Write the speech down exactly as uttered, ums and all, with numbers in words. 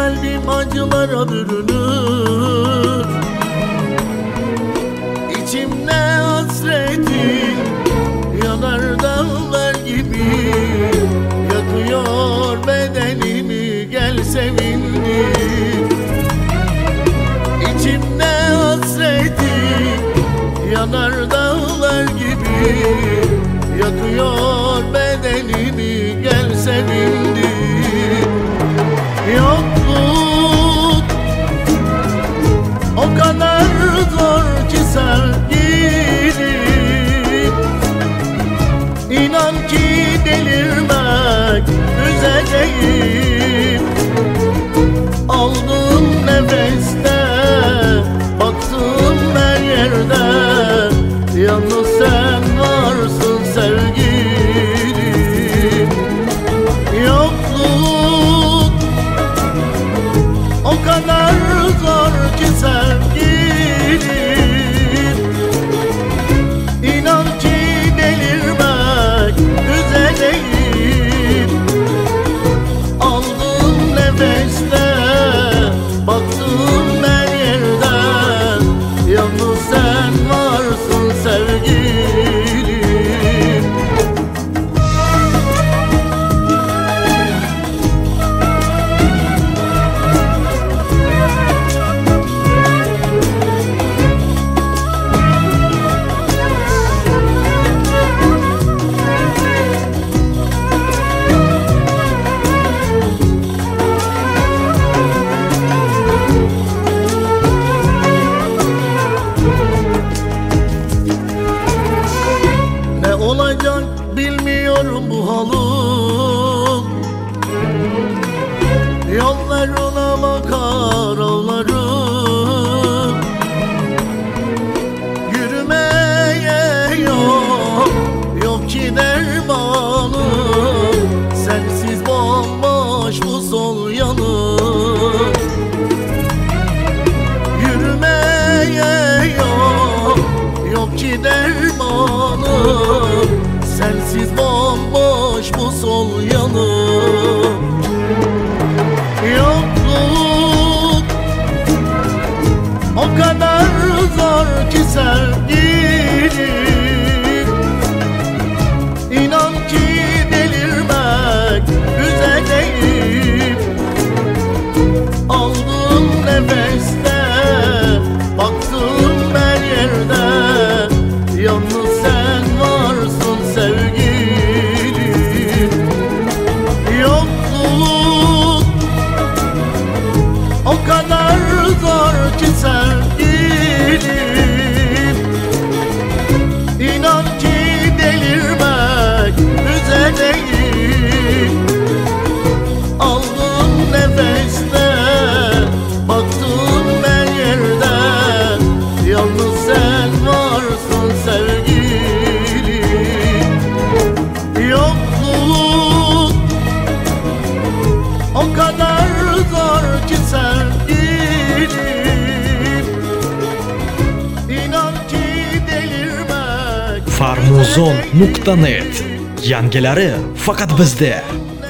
kalbim acılara bürünür. İçimde hasretin yanar dağlar gibi, yakıyor bedenimi, gel sevindir. İçimde hasretin yanar dağlar gibi, yakıyor bedenimi, gel sevindir. Yokluk o kadar zor ki sevgilim, İnan ki delirmek üzereyim. Aldığım nefeste, baktım her yerde, yalnız sen varsın sevgilim. Yokluk o kadar zor ki sevgilim, İnan ki delirmek üzereyim. Aldığım nefeste, baktım her yerden, yalnız sen varsın sevgilim. Ne olacak bilmiyorum bu halım, yollarına bakar ağlarım. Yürümeye yok, yok ki dermanım, sensiz bomboş bu sol yanım. Yürümeye yok, yok ki dermanım, sensiz bomboş bu sol yanım. Yokluk o kadar zor ki sevgilim, İnan ki delirmek üzereyim. Aldığım nefeste, baktım her yerde, yalnız sen varsın sevgilim. Yokluk o kadar zor ki sevgilim, İnan ki delirmek üzereyim. Aldığım nefeste, baktım her yerde, yalnız sen varsın sevgilim. Yokluk o kadar zor ki sevgilim, İnan ki delirmek. farmuzon nuqta net, yangilari faqat bizda.